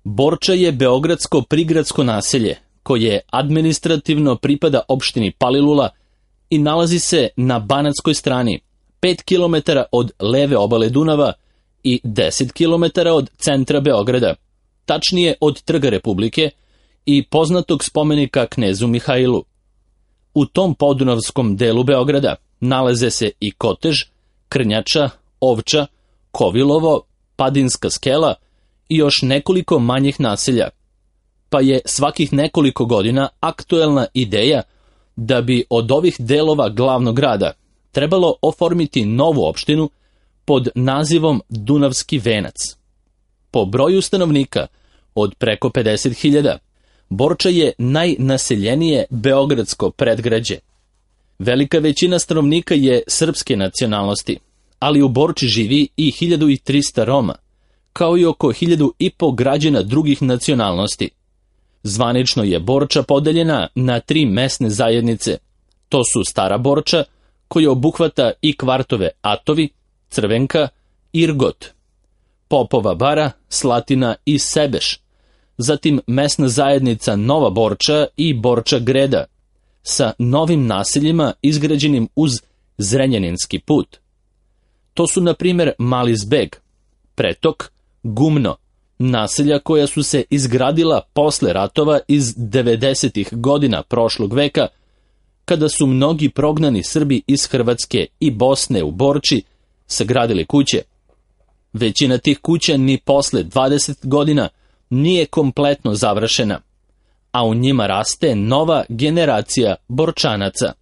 Borča je beogradsko prigradsko naselje koje administrativno pripada opštini Palilula i nalazi se na banatskoj strani, 5 km od leve obale Dunava i 10 km od centra Beograda, tačnije od Trga Republike i poznatog spomenika knezu Mihajlu. U tom podunavskom delu Beograda nalaze se i Kotež, Krnjača, Ovča, Kovilovo, Padinska skela i još nekoliko manjih naselja, pa je svakih nekoliko godina aktuelna ideja da bi od ovih delova glavnog grada trebalo oformiti novu opštinu pod nazivom Dunavski Venac. Po broju stanovnika od preko 50.000, Borča je najnaseljenije beogradsko predgrađe. Velika većina stanovnika je srpske nacionalnosti, ali u Borči živi i 1300 Roma, kao i oko 1500 građana drugih nacionalnosti. Zvanično je Borča podeljena na 3 mesne zajednice. To su Stara Borča, koja obuhvata i kvartove Atovi, Crvenka, Irgot, Popova Bara, Slatina i Sebeš, zatim mesna zajednica Nova Borča i Borča Greda, sa novim naseljima izgrađenim uz Zrenjaninski put. To su, na primjer, Mali Zbeg, Pretok, Gumno, naselja koja su se izgradila posle ratova iz 90. godina prošlog veka, kada su mnogi prognani Srbi iz Hrvatske i Bosne u Borči sagradili kuće. Većina tih kuća ni posle 20 godina nije kompletno završena, a u njima raste nova generacija Borčanaca.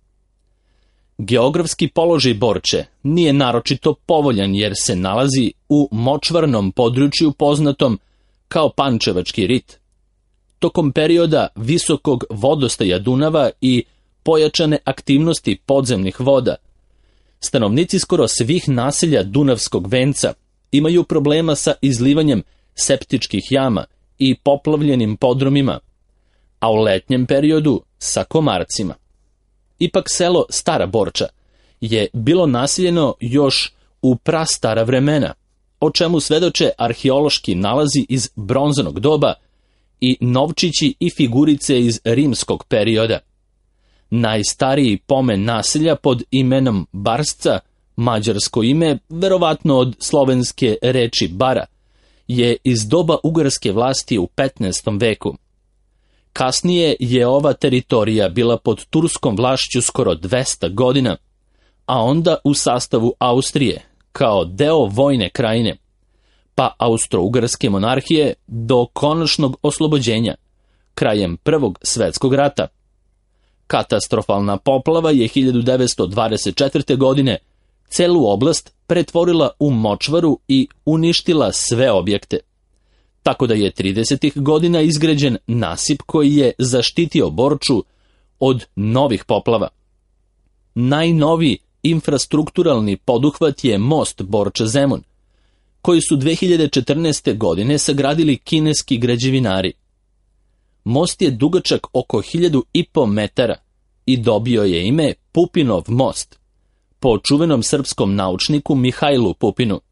Geografski položaj Borče nije naročito povoljan jer se nalazi u močvarnom području poznatom kao Pančevački rit. Tokom perioda visokog vodostaja Dunava i pojačane aktivnosti podzemnih voda, stanovnici skoro svih naselja Dunavskog venca imaju problema sa izlivanjem septičkih jama i poplavljenim podrumima, a u letnjem periodu sa komarcima. Ipak selo Stara Borča je bilo naseljeno još u prastara vremena, o čemu svedoče arheološki nalazi iz bronzanog doba i novčići i figurice iz rimskog perioda. Najstariji pomen naselja pod imenom Barsca, mađarsko ime, verovatno od slovenske reči bara, je iz doba ugarske vlasti u 15. veku. Kasnije je ova teritorija bila pod turskom vlašću skoro 200 godina, a onda u sastavu Austrije, kao deo vojne krajine, pa Austro-ugarske monarhije do konačnog oslobođenja, krajem Prvog svetskog rata. Katastrofalna poplava je 1924. godine celu oblast pretvorila u močvaru i uništila sve objekte, tako da je 30. godina izgrađen nasip koji je zaštitio Borču od novih poplava. Najnoviji infrastrukturalni poduhvat je most Borča-Zemun, koji su 2014. godine sagradili kineski građevinari. Most je dugačak oko 1500 metara i dobio je ime Pupinov most, po čuvenom srpskom naučniku Mihajlu Pupinu.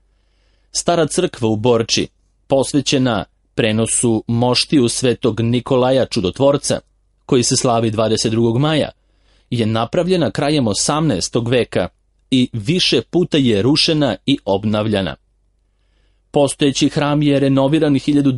Stara crkva u Borči, posvećena prenosu moštiju svetog Nikolaja Čudotvorca, koji se slavi 22. maja, je napravljena krajem 18. veka i više puta je rušena i obnavljana. Postojeći hram je renoviran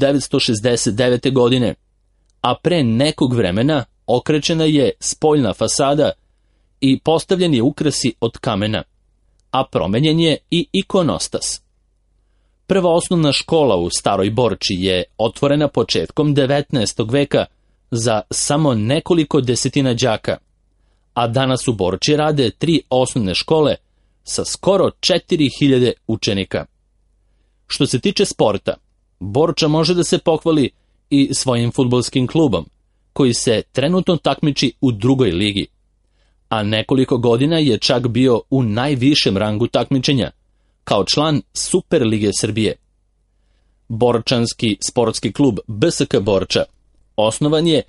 1969. godine, a pre nekog vremena okrečena je spoljna fasada i postavljen je ukrasi od kamena, a promenjen je i ikonostas. Prva osnovna škola u Staroj Borči je otvorena početkom 19. veka za samo nekoliko desetina đaka, a danas u Borči rade 3 osnovne škole sa skoro 4000 učenika. Što se tiče sporta, Borča može da se pohvali i svojim fudbalskim klubom, koji se trenutno takmiči u 2. ligi, a nekoliko godina je čak bio u najvišem rangu takmičenja, kao član Super lige Srbije. Borčanski sportski klub BSK Borča osnovan je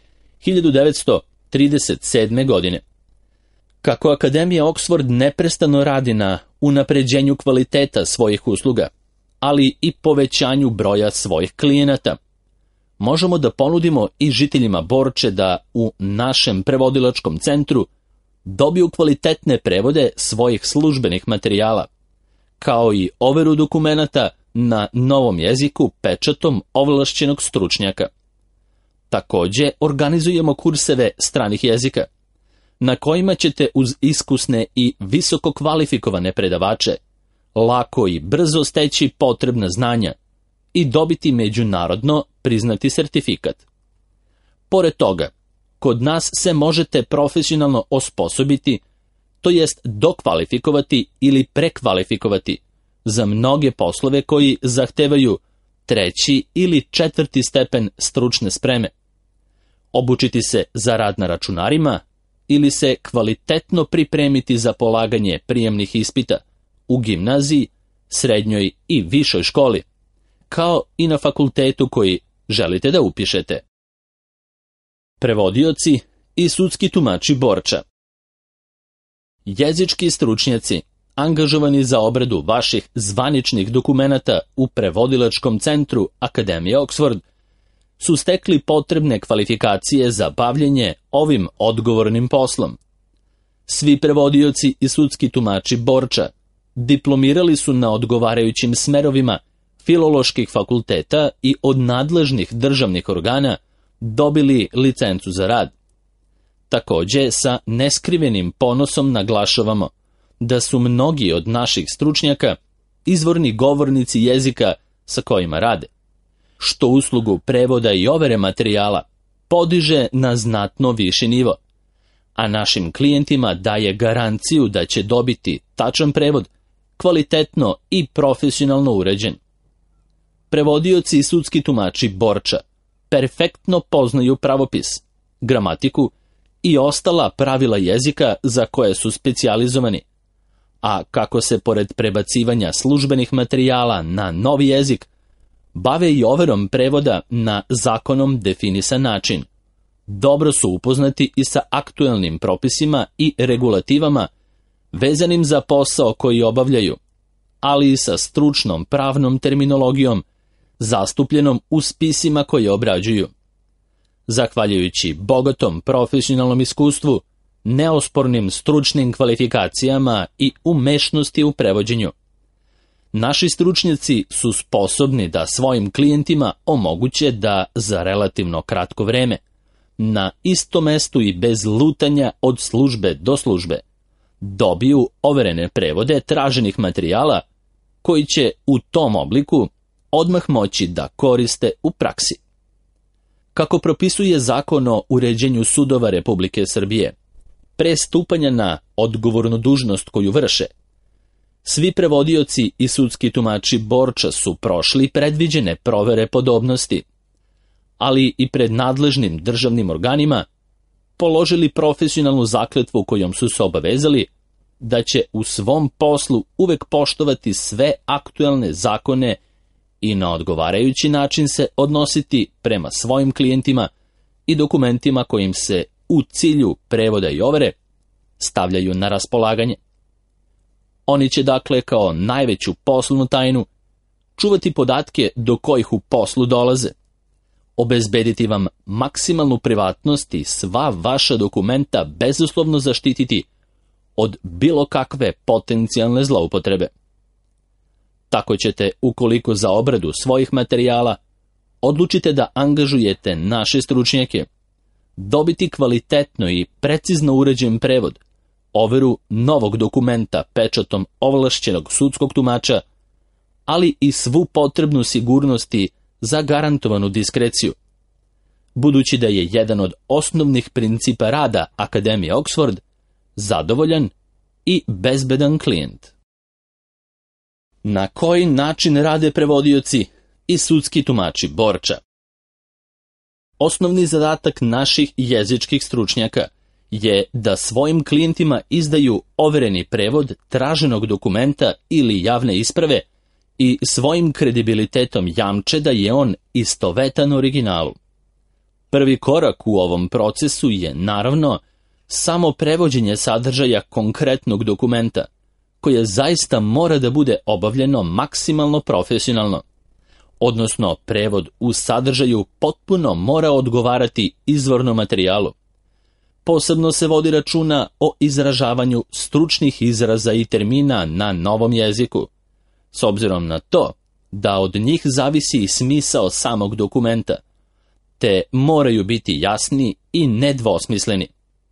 1937. godine. Kako Akademija Oxford neprestano radi na unapređenju kvaliteta svojih usluga, ali i povećanju broja svojih klijenata, možemo da ponudimo i žiteljima Borče da u našem prevodilačkom centru dobiju kvalitetne prevode svojih službenih materijala, kao i overu dokumenata na novom jeziku pečatom ovlašćenog stručnjaka. Takođe, organizujemo kurseve stranih jezika, na kojima ćete uz iskusne i visoko kvalifikovane predavače lako i brzo steći potrebna znanja i dobiti međunarodno priznati sertifikat. Pored toga, kod nas se možete profesionalno osposobiti, to jest dokvalifikovati ili prekvalifikovati za mnoge poslove koji zahtevaju 3. ili 4. stepen stručne spreme, obučiti se za rad na računarima ili se kvalitetno pripremiti za polaganje prijemnih ispita u gimnaziji, srednjoj i višoj školi, kao i na fakultetu koji želite da upišete. Prevodioci i sudski tumači Borča. Jezički stručnjaci angažovani za obradu vaših zvaničnih dokumenata u prevodilačkom centru Akademije Oxford su stekli potrebne kvalifikacije za bavljenje ovim odgovornim poslom. Svi prevodioci i sudski tumači Borča diplomirali su na odgovarajućim smerovima filoloških fakulteta i od nadležnih državnih organa dobili licencu za rad. Takođe, sa neskrivenim ponosom naglašavamo da su mnogi od naših stručnjaka izvorni govornici jezika sa kojima rade, što uslugu prevoda i overe materijala podiže na znatno viši nivo, a našim klijentima daje garanciju da će dobiti tačan prevod, kvalitetno i profesionalno uređen. Prevodioci i sudski tumači Borča perfektno poznaju pravopis, gramatiku i ostala pravila jezika za koje su specijalizovani, a kako se pored prebacivanja službenih materijala na novi jezik, bave i overom prevoda na zakonom definisan način. Dobro su upoznati i sa aktuelnim propisima i regulativama vezanim za posao koji obavljaju, ali i sa stručnom pravnom terminologijom zastupljenom u spisima koje obrađuju. Zahvaljujući bogatom profesionalnom iskustvu, neospornim stručnim kvalifikacijama i umešnosti u prevođenju, naši stručnjaci su sposobni da svojim klijentima omoguće da za relativno kratko vreme, na istom mestu i bez lutanja od službe do službe, dobiju overene prevode traženih materijala koji će u tom obliku odmah moći da koriste u praksi. Kako propisuje Zakon o uređenju sudova Republike Srbije, pre stupanja na odgovornu dužnost koju vrše, svi prevodioci i sudski tumači Borča su prošli predviđene provere podobnosti, ali i pred nadležnim državnim organima položili profesionalnu zakletvu kojom su se obavezali da će u svom poslu uvek poštovati sve aktuelne zakone i na odgovarajući način se odnositi prema svojim klijentima i dokumentima kojim se u cilju prevoda i overe stavljaju na raspolaganje. Oni će dakle kao najveću poslovnu tajnu čuvati podatke do kojih u poslu dolaze, obezbediti vam maksimalnu privatnost i sva vaša dokumenta bezuslovno zaštititi od bilo kakve potencijalne zloupotrebe. Tako ćete, ukoliko za obradu svojih materijala odlučite da angažujete naše stručnjake, dobiti kvalitetno i precizno uređen prevod, overu novog dokumenta pečatom ovlašćenog sudskog tumača, ali i svu potrebnu sigurnost i zagarantovanu diskreciju, budući da je jedan od osnovnih principa rada Akademije Oxford zadovoljan i bezbedan klijent. Na koji način rade prevodioci i sudski tumači Borča? Osnovni zadatak naših jezičkih stručnjaka je da svojim klijentima izdaju overeni prevod traženog dokumenta ili javne isprave i svojim kredibilitetom jamče da je on istovetan originalu. Prvi korak u ovom procesu je, naravno, samo prevođenje sadržaja konkretnog dokumenta, koje zaista mora da bude obavljeno maksimalno profesionalno. odnosno prevod u sadržaju potpuno mora odgovarati izvornom materijalu. Posebno se vodi računa o izražavanju stručnih izraza i termina na novom jeziku, s obzirom na to da od njih zavisi i smisao samog dokumenta, te moraju biti jasni i nedvosmisleni.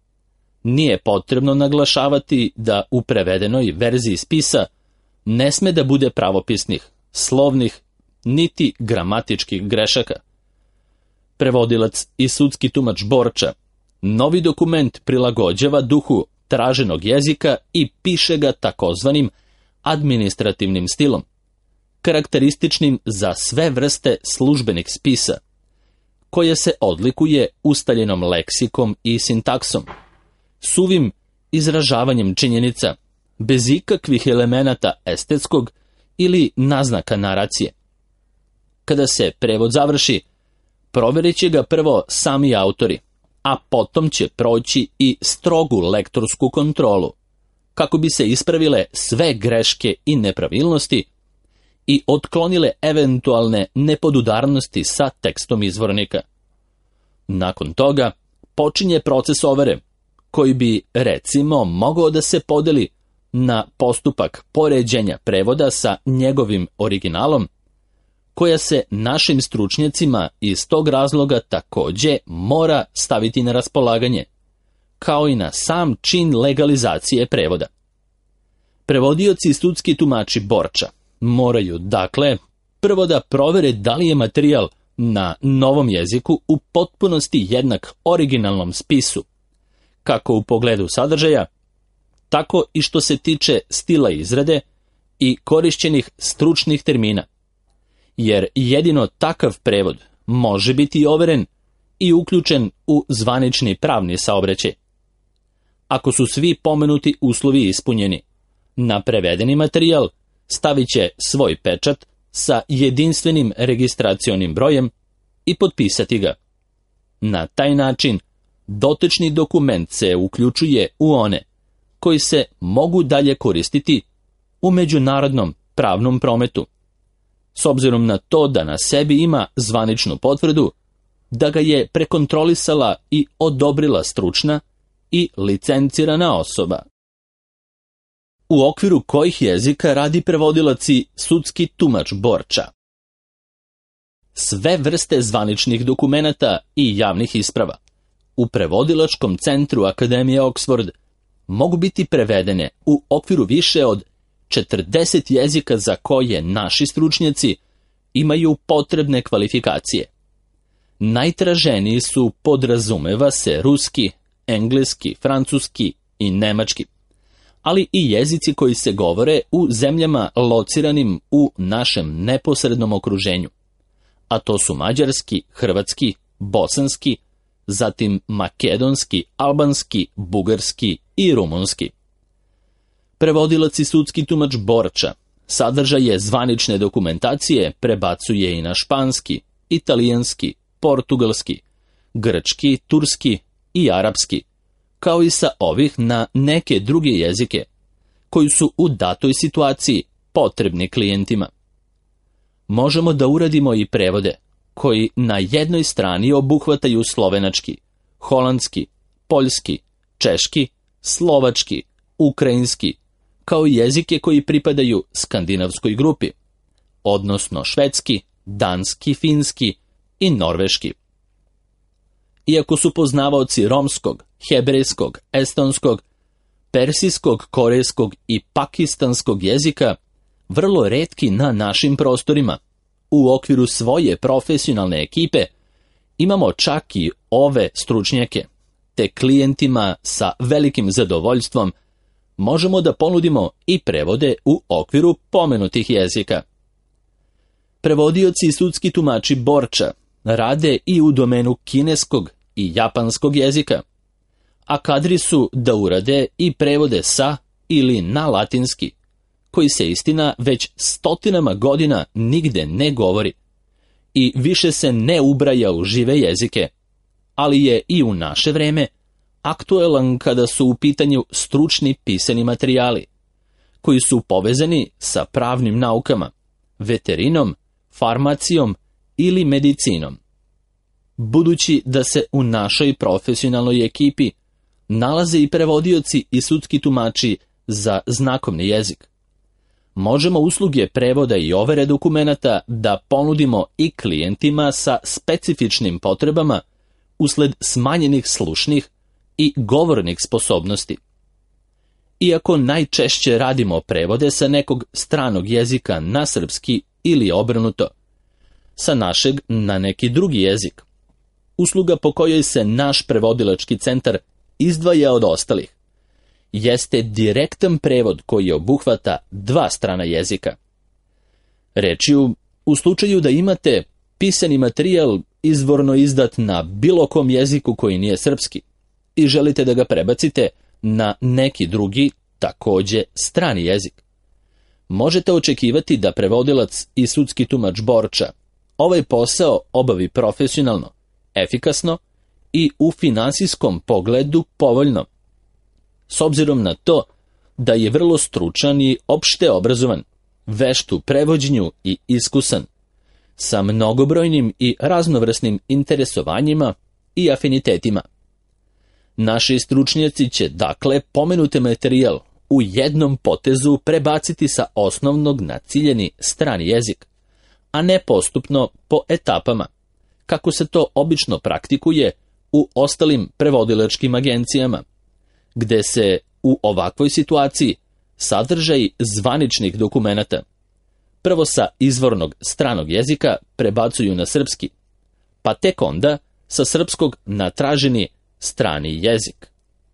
Nije potrebno naglašavati da u prevedenoj verziji spisa ne sme da bude pravopisnih, slovnih, niti gramatičkih grešaka. Prevodilac i sudski tumač Borča novi dokument prilagođava duhu traženog jezika i piše ga takozvanim administrativnim stilom, karakterističnim za sve vrste službenih spisa, koje se odlikuje ustaljenom leksikom i sintaksom, suvim izražavanjem činjenica, bez ikakvih elemenata estetskog ili naznaka naracije. Kada se prevod završi, proverit će ga prvo sami autori, a potom će proći i strogu lektorsku kontrolu, kako bi se ispravile sve greške i nepravilnosti i otklonile eventualne nepodudarnosti sa tekstom izvornika. Nakon toga počinje proces overe, koji bi, recimo, mogao da se podeli na postupak poređenja prevoda sa njegovim originalom, koja se našim stručnjacima iz tog razloga takođe mora staviti na raspolaganje, kao i na sam čin legalizacije prevoda. Prevodioci i sudski tumači Borča moraju, dakle, prvo da provere da li je materijal na novom jeziku u potpunosti jednak originalnom spisu, kako u pogledu sadržaja, tako i što se tiče stila izrade i korišćenih stručnih termina, jer jedino takav prevod može biti overen i uključen u zvanični pravni saobraćaj. Ako su svi pomenuti uslovi ispunjeni, na prevedeni materijal stavit će svoj pečat sa jedinstvenim registracionim brojem i potpisati ga. Na taj način dotični dokument se uključuje u one koji se mogu dalje koristiti u međunarodnom pravnom prometu, s obzirom na to da na sebi ima zvaničnu potvrdu da ga je prekontrolisala i odobrila stručna i licencirana osoba. U okviru kojih jezika radi prevodilac i sudski tumač Borča? Sve vrste zvaničnih dokumenata i javnih isprava u prevodilačkom centru Akademije Oxford mogu biti prevedene u okviru više od 40 jezika za koje naši stručnjaci imaju potrebne kvalifikacije. Najtraženiji su, podrazumeva se, ruski, engleski, francuski i nemački, ali i jezici koji se govore u zemljama lociranim u našem neposrednom okruženju, a to su mađarski, hrvatski, bosanski, zatim makedonski, albanski, bugarski i rumunski. Prevodilac i sudski tumač Borča sadržaje zvanične dokumentacije prebacuje i na španski, italijanski, portugalski, grčki, turski i arapski, kao i sa ovih na neke druge jezike, koji su u datoj situaciji potrebni klijentima. Možemo da uradimo i prevode, koji na jednoj strani obuhvataju slovenački, holandski, poljski, češki, slovački, ukrajinski, kao i jezike koji pripadaju skandinavskoj grupi, odnosno švedski, danski, finski i norveški. Iako su poznavaoci romskog, hebrejskog, estonskog, persijskog, korejskog i pakistanskog jezika vrlo retki na našim prostorima, u okviru svoje profesionalne ekipe imamo čak i ove stručnjake, te klijentima sa velikim zadovoljstvom možemo da ponudimo i prevode u okviru pomenutih jezika. Prevodioci i sudski tumači Borča rade i u domenu kineskog i japanskog jezika, a kadri su da urade i prevode sa ili na latinski, koji se, istina, već stotinama godina nigde ne govori i više se ne ubraja u žive jezike, ali je i u naše vreme aktuelan kada su u pitanju stručni pisani materijali, koji su povezani sa pravnim naukama, veterinom, farmacijom ili medicinom. Budući da se u našoj profesionalnoj ekipi nalaze i prevodioci i sudski tumači za znakovni jezik, možemo usluge prevoda i overe dokumenata da ponudimo i klijentima sa specifičnim potrebama usled smanjenih slušnih i govornih sposobnosti. Iako najčešće radimo prevode sa nekog stranog jezika na srpski ili obrnuto, sa našeg na neki drugi jezik, usluga po kojoj se naš prevodilački centar izdvaja od ostalih jeste direktan prevod koji obuhvata dva strana jezika. Rečju, u slučaju da imate pisani materijal izvorno izdat na bilo kom jeziku koji nije srpski i želite da ga prebacite na neki drugi, takođe strani jezik, možete očekivati da prevodilac i sudski tumač Borča ovaj posao obavi profesionalno, efikasno i u finansijskom pogledu povoljno, s obzirom na to da je vrlo stručan i opšte obrazovan, vešt u prevođenju i iskusan, sa mnogobrojnim i raznovrsnim interesovanjima i afinitetima. Naši stručnjaci će, dakle, pomenute materijal u jednom potezu prebaciti sa osnovnog na ciljeni strani jezik, a ne postupno po etapama, kako se to obično praktikuje u ostalim prevodilačkim agencijama, gde se u ovakvoj situaciji sadržaj zvaničnih dokumenata prvo sa izvornog stranog jezika prebacuju na srpski, pa tek onda sa srpskog na traženi strani jezik.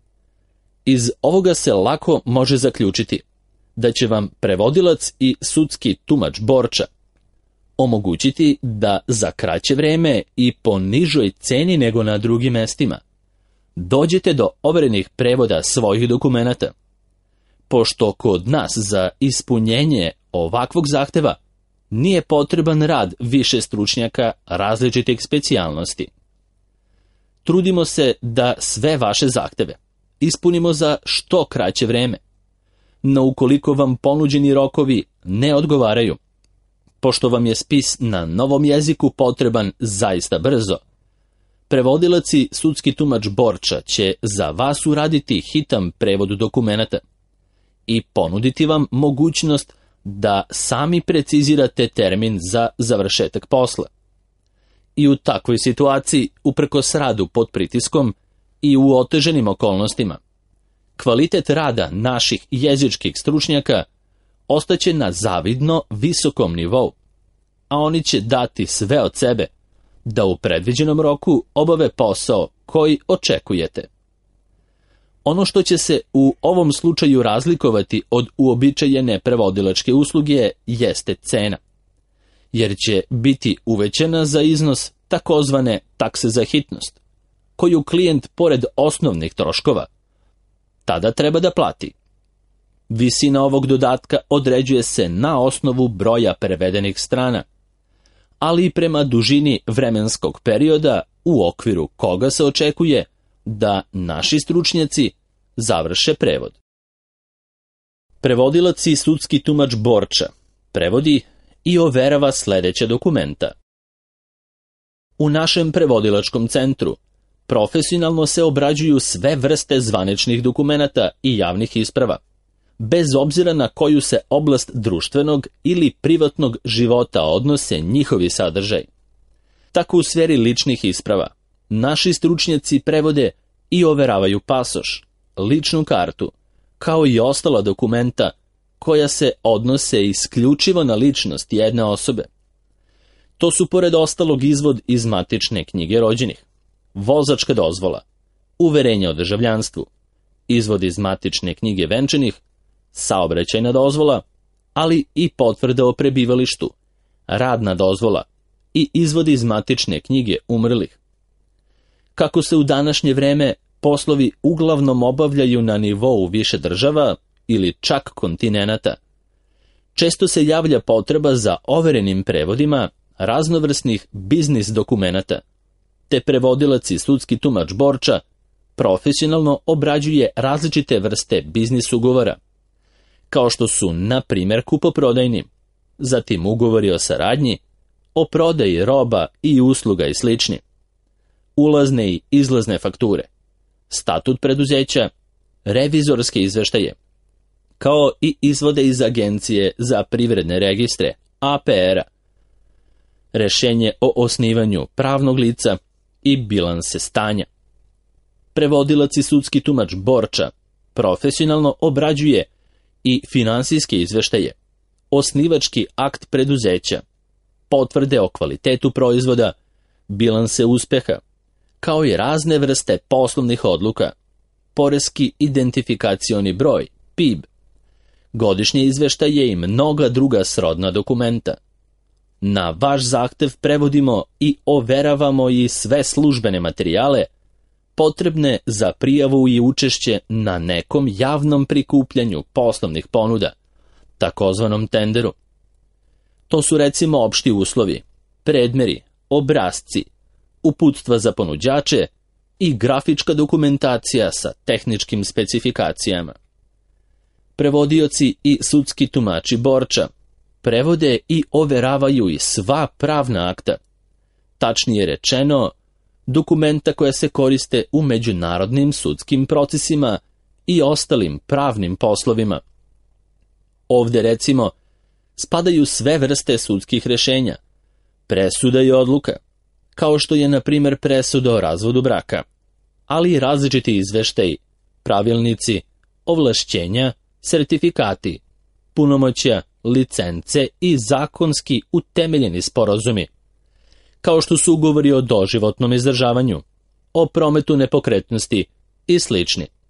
Iz ovoga se lako može zaključiti da će vam prevodilac i sudski tumač Borča omogućiti da za kraće vreme i po nižoj ceni nego na drugim mestima dođete do overenih prevoda svojih dokumenata, pošto kod nas za ispunjenje ovakvog zahteva nije potreban rad više stručnjaka različitih specijalnosti. Trudimo se da sve vaše zahteve ispunimo za što kraće vreme, no ukoliko vam ponuđeni rokovi ne odgovaraju, pošto vam je spis na novom jeziku potreban zaista brzo, prevodilac i sudski tumač Borča će za vas uraditi hitan prevod dokumenata i ponuditi vam mogućnost da sami precizirate termin za završetak posla. I u takvoj situaciji, uprkos radu pod pritiskom i u oteženim okolnostima, kvalitet rada naših jezičkih stručnjaka ostaće na zavidno visokom nivou, a oni će dati sve od sebe da u predviđenom roku obave posao koji očekujete. Ono što će se u ovom slučaju razlikovati od uobičajene prevodilačke usluge jeste cena, jer će biti uvećana za iznos takozvane takse za hitnost, koju klijent pored osnovnih troškova tada treba da plati. Visina ovog dodatka određuje se na osnovu broja prevedenih strana, ali i prema dužini vremenskog perioda u okviru koga se očekuje da naši stručnjaci završe prevod. Prevodilac i sudski tumač Borča prevodi i overava sledeće dokumenta. U našem prevodilačkom centru profesionalno se obrađuju sve vrste zvaničnih dokumenata i javnih isprava, bez obzira na koju se oblast društvenog ili privatnog života odnose njihovi sadržaj. Tako u sferi ličnih isprava, naši stručnjaci prevode i overavaju pasoš, ličnu kartu, kao i ostala dokumenta koja se odnose isključivo na ličnost jedne osobe. To su pored ostalog izvod iz matične knjige rođenih, vozačka dozvola, uverenje o državljanstvu, izvod iz matične knjige venčanih, saobraćajna dozvola, ali i potvrda o prebivalištu, radna dozvola i izvodi iz matične knjige umrlih. Kako se u današnje vreme poslovi uglavnom obavljaju na nivou više država ili čak kontinenata, često se javlja potreba za overenim prevodima raznovrsnih biznis dokumenata, te prevodilac i sudski tumač Borča profesionalno obrađuje različite vrste biznis ugovora, kao što su, na primjer, kupoprodajni, zatim ugovori o saradnji, o prodaji roba i usluga i sl. Ulazne i izlazne fakture, statut preduzeća, revizorske izveštaje, kao i izvode iz Agencije za privredne registre, APR-a, rešenje o osnivanju pravnog lica i bilanse stanja. Prevodilac i sudski tumač Borča profesionalno obrađuje i finansijske izveštaje, osnivački akt preduzeća, potvrde o kvalitetu proizvoda, bilanse uspeha, kao i razne vrste poslovnih odluka, poreski identifikacioni broj, PIB, godišnje izveštaje i mnoga druga srodna dokumenta. Na vaš zahtev prevodimo i overavamo i sve službene materijale potrebne za prijavu i učešće na nekom javnom prikupljanju poslovnih ponuda, takozvanom tenderu. To su recimo opšti uslovi, predmeri, obrasci, uputstva za ponuđače i grafička dokumentacija sa tehničkim specifikacijama. Prevodioci i sudski tumači Borča prevode i overavaju i sva pravna akta, tačnije rečeno, dokumenta koja se koriste u međunarodnim sudskim procesima i ostalim pravnim poslovima. Ovde, recimo, spadaju sve vrste sudskih rešenja, presuda i odluka, kao što je, na primjer, presuda o razvodu braka, ali i različiti izveštaji, pravilnici, ovlašćenja, sertifikati, punomoćja, licence i zakonski utemeljeni sporazumi, kao što su ugovori o doživotnom izdržavanju, o prometu nepokretnosti i sl.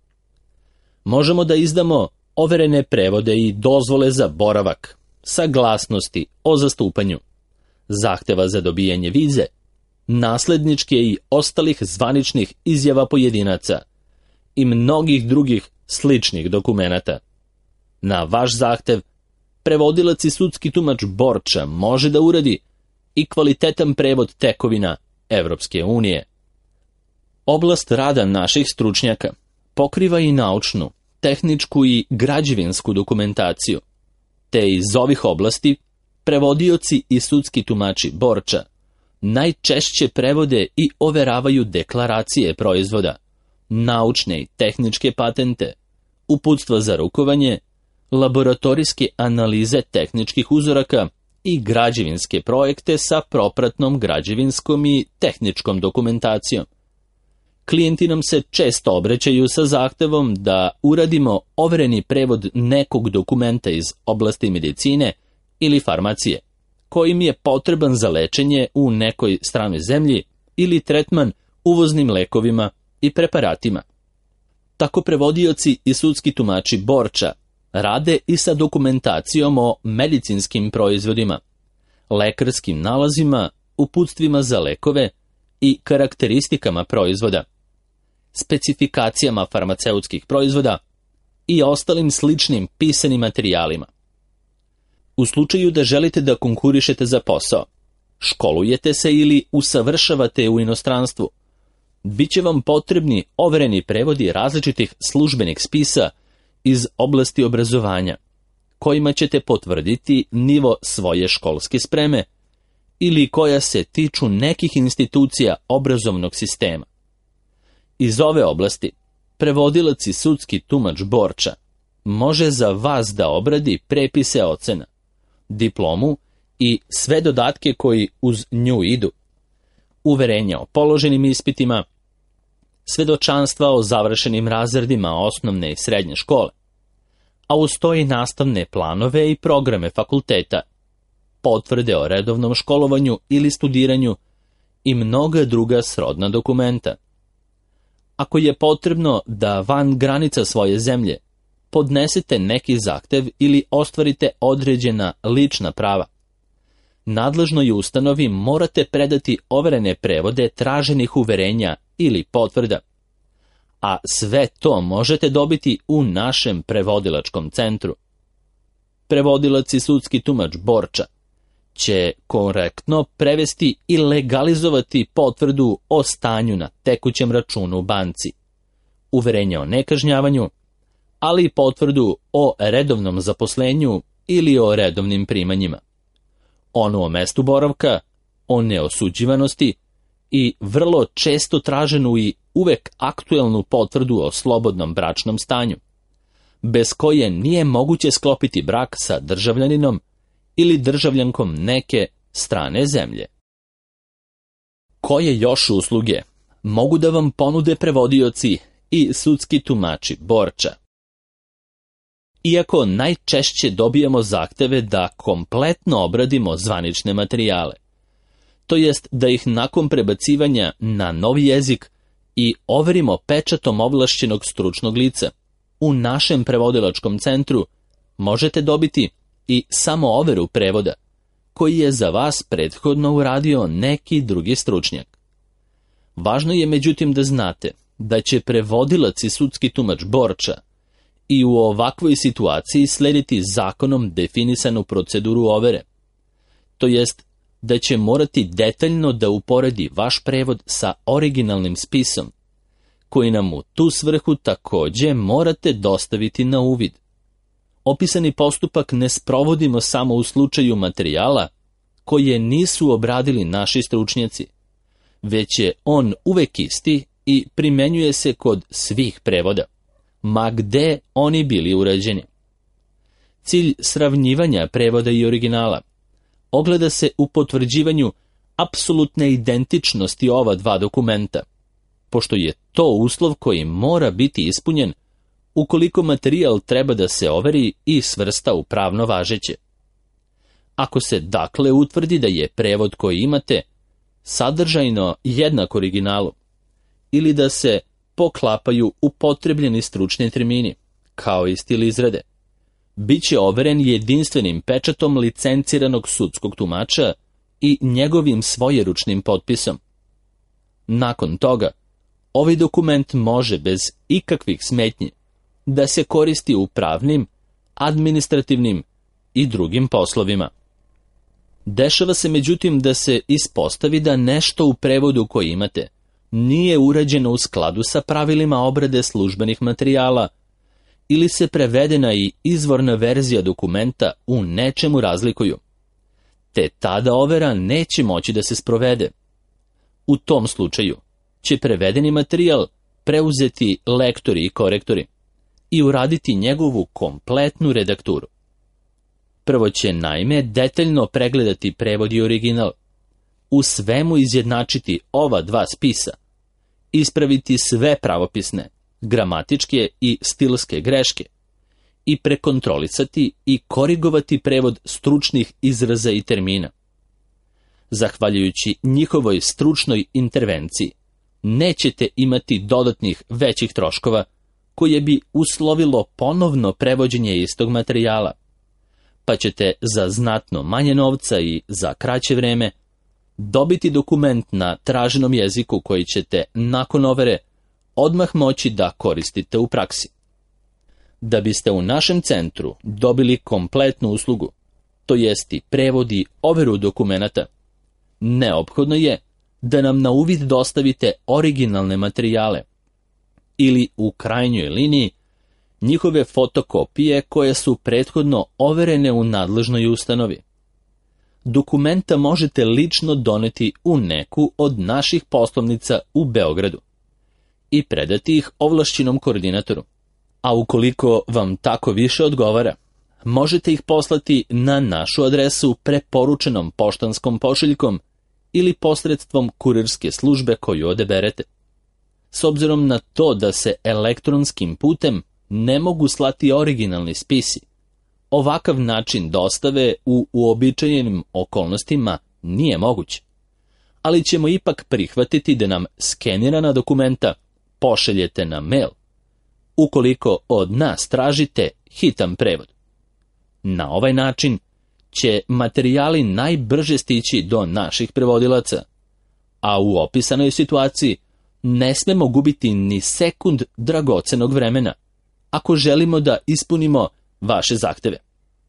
Možemo da izdamo overene prevode i dozvole za boravak, saglasnosti o zastupanju, zahteva za dobijanje vize, nasledničke i ostalih zvaničnih izjava pojedinaca i mnogih drugih sličnih dokumenata. Na vaš zahtev, prevodilac i sudski tumač Borča može da uradi i kvalitetan prevod tekovina Evropske unije. Oblast rada naših stručnjaka pokriva i naučnu, tehničku i građevinsku dokumentaciju, te iz ovih oblasti prevodioci i sudski tumači Borča najčešće prevode i overavaju deklaracije proizvoda, naučne i tehničke patente, uputstva za rukovanje, laboratorijske analize tehničkih uzoraka i građevinske projekte sa propratnom građevinskom i tehničkom dokumentacijom. Klijenti nam se često obraćaju sa zahtevom da uradimo overeni prevod nekog dokumenta iz oblasti medicine ili farmacije, kojim je potreban za lečenje u nekoj stranoj zemlji ili tretman uvoznim lekovima i preparatima. Tako prevodioci i sudski tumači Borča rade i sa dokumentacijom o medicinskim proizvodima, lekarskim nalazima, uputstvima za lekove i karakteristikama proizvoda, specifikacijama farmaceutskih proizvoda i ostalim sličnim pisanim materijalima. U slučaju da želite da konkurišete za posao, školujete se ili usavršavate u inostranstvu, bit će vam potrebni overeni prevodi različitih službenih spisa iz oblasti obrazovanja, kojima ćete potvrditi nivo svoje školske spreme ili koja se tiču nekih institucija obrazovnog sistema. Iz ove oblasti, prevodilac i sudski tumač Borča može za vas da obradi prepise ocena, diplomu i sve dodatke koji uz nju idu, uverenja o položenim ispitima, svedočanstva o završenim razredima osnovne i srednje škole, a uz to i nastavne planove i programe fakulteta, potvrde o redovnom školovanju ili studiranju i mnoga druga srodna dokumenta. Ako je potrebno da van granica svoje zemlje podnesete neki zahtev ili ostvarite određena lična prava, nadležnoj ustanovi morate predati overene prevode traženih uverenja ili potvrda, a sve to možete dobiti u našem prevodilačkom centru. Prevodilac i sudski tumač Borča će korektno prevesti i legalizovati potvrdu o stanju na tekućem računu u banci, uverenje o nekažnjavanju, ali i potvrdu o redovnom zaposlenju ili o redovnim primanjima, onu o mestu boravka o neosuđivanosti i vrlo često traženu i uvek aktuelnu potvrdu o slobodnom bračnom stanju, bez koje nije moguće sklopiti brak sa državljaninom ili državljankom neke strane zemlje. Koje još usluge mogu da vam ponude prevodioci i sudski tumači Borča? Iako najčešće dobijamo zahteve da kompletno obradimo zvanične materijale, to jest da ih nakon prebacivanja na novi jezik i overimo pečatom ovlašćenog stručnog lica, u našem prevodilačkom centru možete dobiti i samo overu prevoda, koji je za vas prethodno uradio neki drugi stručnjak. Važno je međutim da znate da će prevodilac i sudski tumač Borča i u ovakvoj situaciji slediti zakonom definisanu proceduru overe, to jest da će morati detaljno da uporedi vaš prevod sa originalnim spisom, koji nam u tu svrhu takođe morate dostaviti na uvid. Opisani postupak ne sprovodimo samo u slučaju materijala koje nisu obradili naši stručnjaci, već je on uvek isti i primenjuje se kod svih prevoda, ma gde oni bili urađeni. Cilj sravnjivanja prevoda i originala ogleda se u potvrđivanju apsolutne identičnosti ova dva dokumenta, pošto je to uslov koji mora biti ispunjen ukoliko materijal treba da se overi i svrsta u pravno važeće. Ako se dakle utvrdi da je prevod koji imate sadržajno jednak originalu ili da se poklapaju upotrebljeni stručni termini, kao i stil izrade, bit će overen jedinstvenim pečatom licenciranog sudskog tumača i njegovim svojeručnim potpisom. Nakon toga, ovaj dokument može bez ikakvih smetnji da se koristi u pravnim, administrativnim i drugim poslovima. Dešava se međutim da se ispostavi da nešto u prevodu koji imate nije urađeno u skladu sa pravilima obrade službenih materijala ili se prevedena i izvorna verzija dokumenta u nečemu razlikuju, te tada overa neće moći da se sprovede. U tom slučaju će prevedeni materijal preuzeti lektori i korektori i uraditi njegovu kompletnu redakturu. Prvo će naime detaljno pregledati prevod i original, u svemu izjednačiti ova dva spisa, ispraviti sve pravopisne, gramatičke i stilske greške i prekontrolisati i korigovati prevod stručnih izraza i termina. Zahvaljujući njihovoj stručnoj intervenciji, nećete imati dodatnih većih troškova koje bi uslovilo ponovno prevođenje istog materijala, pa ćete za znatno manje novca i za kraće vreme dobiti dokument na traženom jeziku koji ćete nakon overe odmah moći da koristite u praksi. Da biste u našem centru dobili kompletnu uslugu, to jest i prevod i overu dokumenata, neophodno je da nam na uvid dostavite originalne materijale ili u krajnjoj liniji njihove fotokopije koje su prethodno overene u nadležnoj ustanovi. Dokumenta možete lično doneti u neku od naših poslovnica u Beogradu i predati ih ovlašćenom koordinatoru, a ukoliko vam tako više odgovara, možete ih poslati na našu adresu preporučenom poštanskom pošiljkom ili posredstvom kurirske službe koju odaberete. S obzirom na to da se elektronskim putem ne mogu slati originalni spisi, ovakav način dostave u uobičajenim okolnostima nije moguć, ali ćemo ipak prihvatiti da nam skenirana dokumenta pošaljete na mail, ukoliko od nas tražite hitan prevod. Na ovaj način će materijali najbrže stići do naših prevodilaca, a u opisanoj situaciji ne smemo gubiti ni sekund dragocenog vremena, ako želimo da ispunimo vaše zahteve.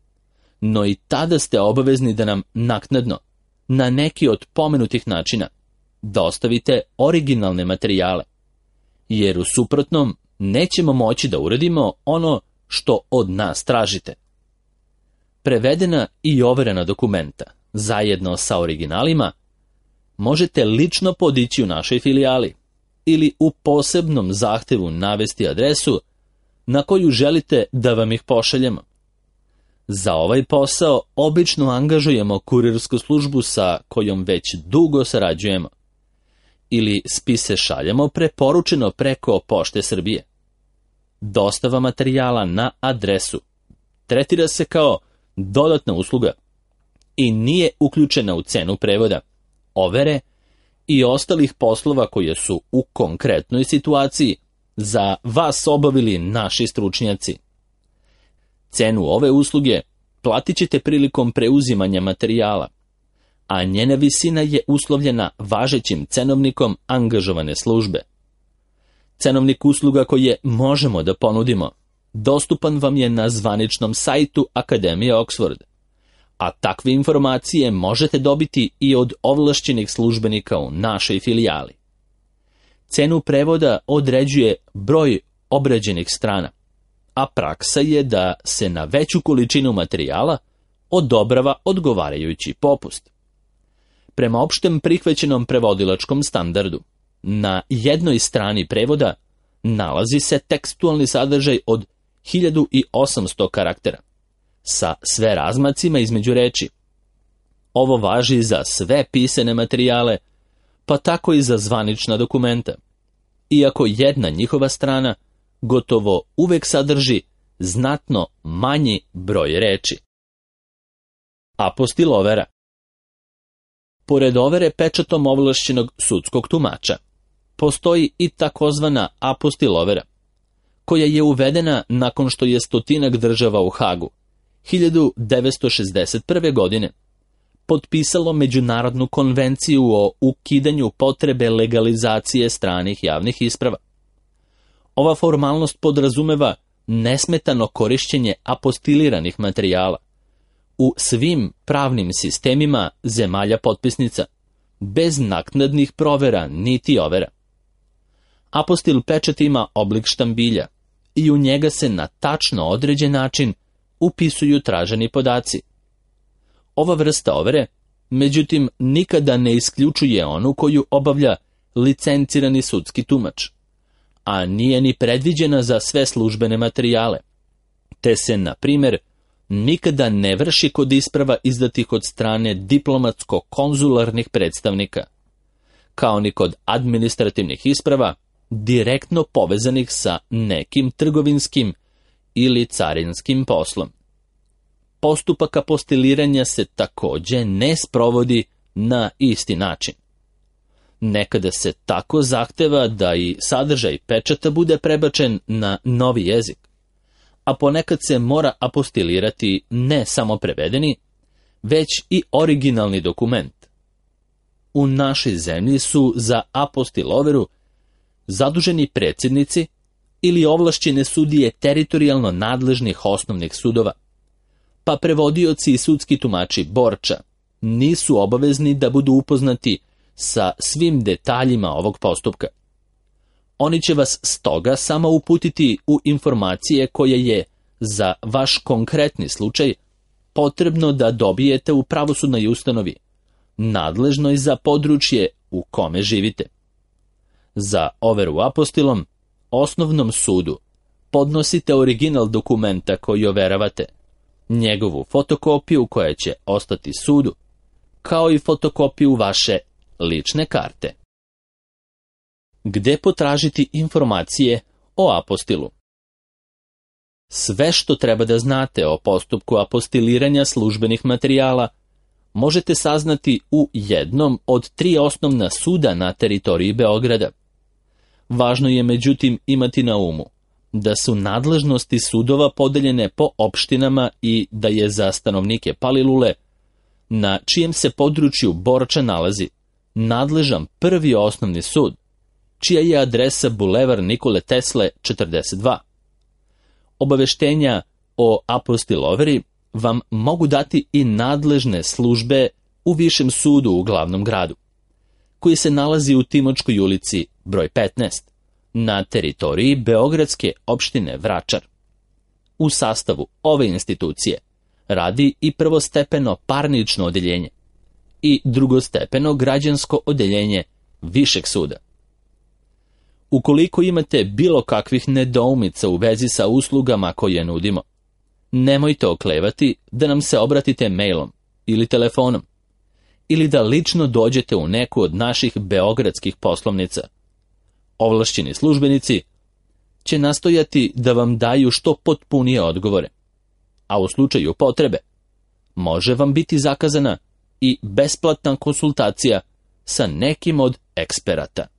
No i tada ste obavezni da nam naknadno, na neki od pomenutih načina, dostavite originalne materijale, jer u suprotnom nećemo moći da uradimo ono što od nas tražite. Prevedena i overena dokumenta, zajedno sa originalima, možete lično podići u našoj filijali ili u posebnom zahtevu navesti adresu na koju želite da vam ih pošaljemo. Za ovaj posao obično angažujemo kurirsku službu sa kojom već dugo sarađujemo. Ili spise šaljemo preporučeno preko Pošte Srbije. Dostava materijala na adresu tretira se kao dodatna usluga i nije uključena u cenu prevoda, overe i ostalih poslova koje su u konkretnoj situaciji za vas obavili naši stručnjaci. Cenu ove usluge platit ćete prilikom preuzimanja materijala, a njena visina je uslovljena važećim cenovnikom angažovane službe. Cenovnik usluga koje možemo da ponudimo dostupan vam je na zvaničnom sajtu Akademije Oxford, a takve informacije možete dobiti i od ovlašćenih službenika u našoj filijali. Cenu prevoda određuje broj obrađenih strana, a praksa je da se na veću količinu materijala odobrava odgovarajući popust. Prema opštem prihvaćenom prevodilačkom standardu, na jednoj strani prevoda nalazi se tekstualni sadržaj od 1800 karaktera, sa sve razmacima između reči. Ovo važi za sve pisane materijale, pa tako i za zvanična dokumenta, iako jedna njihova strana gotovo uvek sadrži znatno manji broj reči. Apostilovera. Pored overe pečatom ovlašćenog sudskog tumača, postoji i takozvana apostilovera, koja je uvedena nakon što je 100 država u Hagu 1961. godine potpisalo Međunarodnu konvenciju o ukidanju potrebe legalizacije stranih javnih isprava. Ova formalnost podrazumeva nesmetano korišćenje apostiliranih materijala u svim pravnim sistemima zemalja potpisnica, bez naknadnih provera niti overa. Apostil pečat ima oblik štambilja i u njega se na tačno određen način upisuju traženi podaci. Ova vrsta overe, međutim, nikada ne isključuje onu koju obavlja licencirani sudski tumač, a nije ni predviđena za sve službene materijale, te se, na primjer, nikada ne vrši kod isprava izdatih od strane diplomatsko-konzularnih predstavnika, kao ni kod administrativnih isprava direktno povezanih sa nekim trgovinskim ili carinskim poslom. Postupak apostiliranja se takođe ne sprovodi na isti način. Nekada se tako zahteva da i sadržaj pečata bude prebačen na novi jezik, a ponekad se mora apostilirati ne samo prevedeni, već i originalni dokument. U našoj zemlji su za apostiloveru zaduženi predsjednici ili ovlašćene sudije teritorijalno nadležnih osnovnih sudova, pa prevodioci i sudski tumači Borča nisu obavezni da budu upoznati sa svim detaljima ovog postupka. Oni će vas stoga samo uputiti u informacije koje je za vaš konkretni slučaj potrebno da dobijete u pravosudnoj ustanovi, nadležnoj za područje u kome živite. Za overu apostilom, osnovnom sudu, podnosite original dokumenta koji overavate, njegovu fotokopiju koja će ostati sudu, kao i fotokopiju vaše lične karte. Gde potražiti informacije o apostilu? Sve što treba da znate o postupku apostiliranja službenih materijala možete saznati u jednom od 3 osnovna suda na teritoriji Beograda. Važno je međutim imati na umu da su nadležnosti sudova podeljene po opštinama i da je za stanovnike Palilule, na čijem se području Borča nalazi, nadležan prvi osnovni sud, čija je adresa Bulevar Nikole Tesle 42. Obaveštenja o apostiloveri vam mogu dati i nadležne službe u višem sudu u glavnom gradu, koji se nalazi u Timočkoj ulici broj 15, na teritoriji beogradske opštine Vračar. U sastavu ove institucije radi i prvostepeno parnično odeljenje i drugostepeno građansko odeljenje Višeg suda. Ukoliko imate bilo kakvih nedoumica u vezi sa uslugama koje nudimo, nemojte oklevati da nam se obratite mailom ili telefonom, ili da lično dođete u neku od naših beogradskih poslovnica. Ovlašćeni službenici će nastojati da vam daju što potpunije odgovore, a u slučaju potrebe može vam biti zakazana i besplatna konsultacija sa nekim od eksperata.